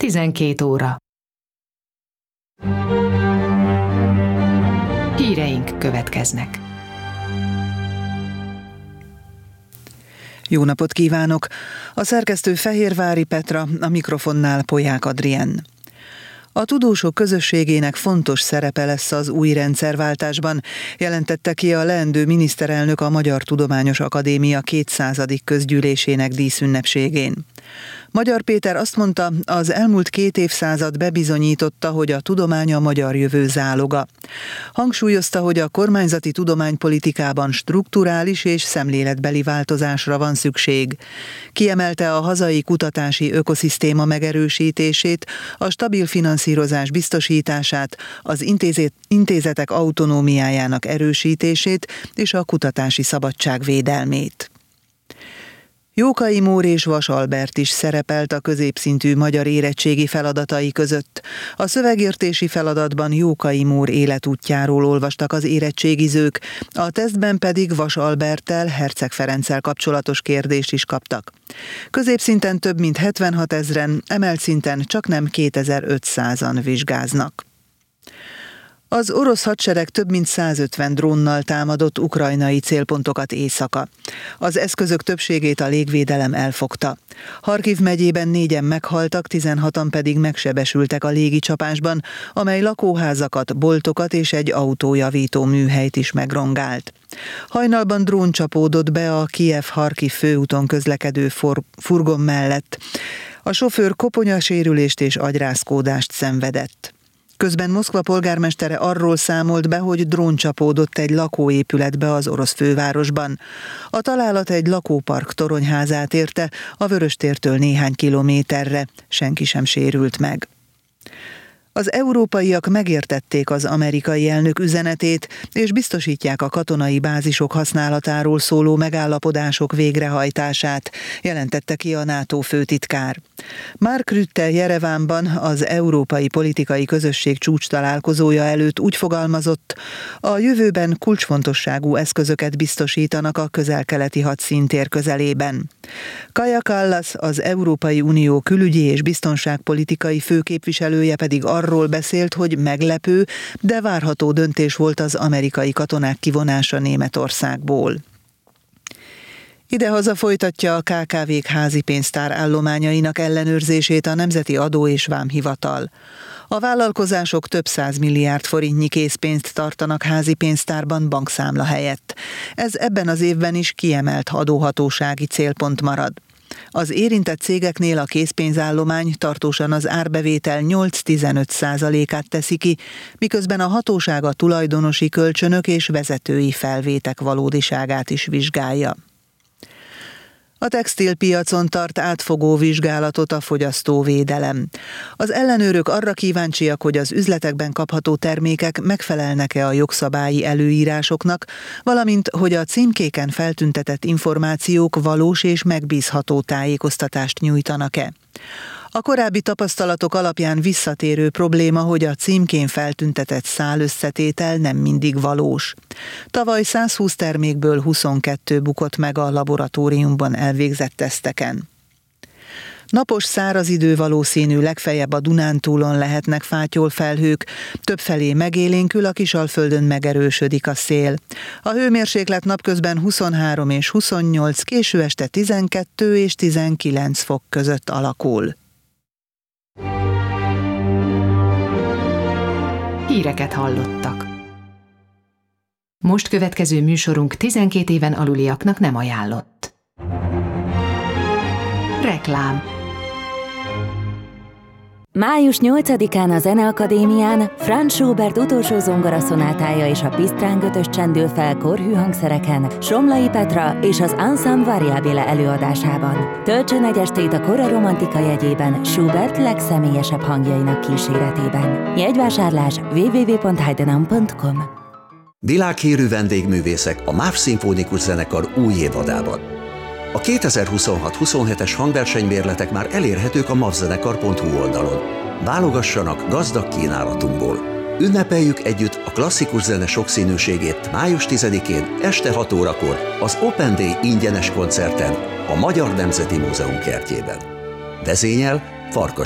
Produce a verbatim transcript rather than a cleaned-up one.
tizenkét óra. Híreink következnek. Jó napot kívánok! A szerkesztő Fehérvári Petra, a mikrofonnál Polyák Adrien. A tudósok közösségének fontos szerepe lesz az új rendszerváltásban, jelentette ki a leendő miniszterelnök a Magyar Tudományos Akadémia kétszázadik közgyűlésének díszünnepségén. Magyar Péter azt mondta, az elmúlt két évszázad bebizonyította, hogy a tudomány a magyar jövő záloga. Hangsúlyozta, hogy a kormányzati tudománypolitikában strukturális és szemléletbeli változásra van szükség. Kiemelte a hazai kutatási ökoszisztéma megerősítését, a stabil finanszírozás biztosítását, az intézet, intézetek autonómiájának erősítését és a kutatási szabadság védelmét. Jókai Mór és Vas Albert is szerepelt a középszintű magyar érettségi feladatai között. A szövegértési feladatban Jókai Mór életútjáról olvastak az érettségizők, a tesztben pedig Vas Alberttel, Herceg Ferenccel kapcsolatos kérdést is kaptak. Középszinten több mint hetvenhat ezren, emelt szinten csaknem kétezer-ötszázan vizsgáznak. Az orosz hadsereg több mint százötven drónnal támadott ukrajnai célpontokat éjszaka. Az eszközök többségét a légvédelem elfogta. Harkiv megyében négyen meghaltak, tizenhatan pedig megsebesültek a légicsapásban, amely lakóházakat, boltokat és egy autójavító műhelyt is megrongált. Hajnalban drón csapódott be a Kijev-Harkiv főúton közlekedő for- furgon mellett. A sofőr koponyasérülést és agyrázkódást szenvedett. Közben Moszkva polgármestere arról számolt be, hogy drón csapódott egy lakóépületbe az orosz fővárosban. A találat egy lakópark toronyházát érte, a Vöröstértől néhány kilométerre, senki sem sérült meg. Az európaiak megértették az amerikai elnök üzenetét, és biztosítják a katonai bázisok használatáról szóló megállapodások végrehajtását, jelentette ki a NATO főtitkár. Mark Rutte Jerevánban az Európai Politikai Közösség csúcs találkozója előtt úgy fogalmazott, a jövőben kulcsfontosságú eszközöket biztosítanak a közel-keleti hadszíntér közelében. Kaja Kallas, az Európai Unió külügyi és biztonságpolitikai főképviselője pedig arról beszélt, hogy meglepő, de várható döntés volt az amerikai katonák kivonása Németországból. Idehaza folytatja a ká ká vék házi pénztár állományainak ellenőrzését a Nemzeti Adó és Vámhivatal. A vállalkozások több száz milliárd forintnyi készpénzt tartanak házi pénztárban bankszámla helyett. Ez ebben az évben is kiemelt adóhatósági célpont marad. Az érintett cégeknél a készpénzállomány tartósan az árbevétel nyolc-tizenöt százalékát teszi ki, miközben a hatóság a tulajdonosi kölcsönök és vezetői felvétek valódiságát is vizsgálja. A textilpiacon tart átfogó vizsgálatot a fogyasztóvédelem. Az ellenőrök arra kíváncsiak, hogy az üzletekben kapható termékek megfelelnek-e a jogszabályi előírásoknak, valamint hogy a címkéken feltüntetett információk valós és megbízható tájékoztatást nyújtanak-e. A korábbi tapasztalatok alapján visszatérő probléma, hogy a címkén feltüntetett szálösszetétel nem mindig valós. Tavaly százhúsz termékből huszonkettő bukott meg a laboratóriumban elvégzett teszteken. Napos, száraz idő valószínű, legfeljebb a Dunántúlon lehetnek fátyolfelhők, többfelé megélénkül, a Kisalföldön megerősödik a szél. A hőmérséklet napközben huszonhárom és huszonnyolc, késő este tizenkettő és tizenkilenc fok között alakul. Híreket hallottak. Most következő műsorunk tizenkét éven aluliaknak nem ajánlott. Reklám. május nyolcadikán a Zeneakadémián Franz Schubert utolsó zongoraszonátája és a Pisztráng ötös csendül fel korhű hangszereken Somlai Petra és az Ensemble Variabile előadásában. Töltsön egy estét a kora romantika jegyében Schubert legszemélyesebb hangjainak kíséretében. Jegyvásárlás double-u double-u double-u pont heidenam pont com. Világhírű vendégművészek a MÁV Szimfonikus Zenekar új évadában. A kétezer-huszonhat huszonhetes hangversenybérletek már elérhetők a mavzenekar pont hu oldalon. Válogassanak gazdag kínálatunkból. Ünnepeljük együtt a klasszikus zene sokszínűségét május tizedikén este hat órakor az Open Day ingyenes koncerten a Magyar Nemzeti Múzeum kertjében. Vezényel Farkas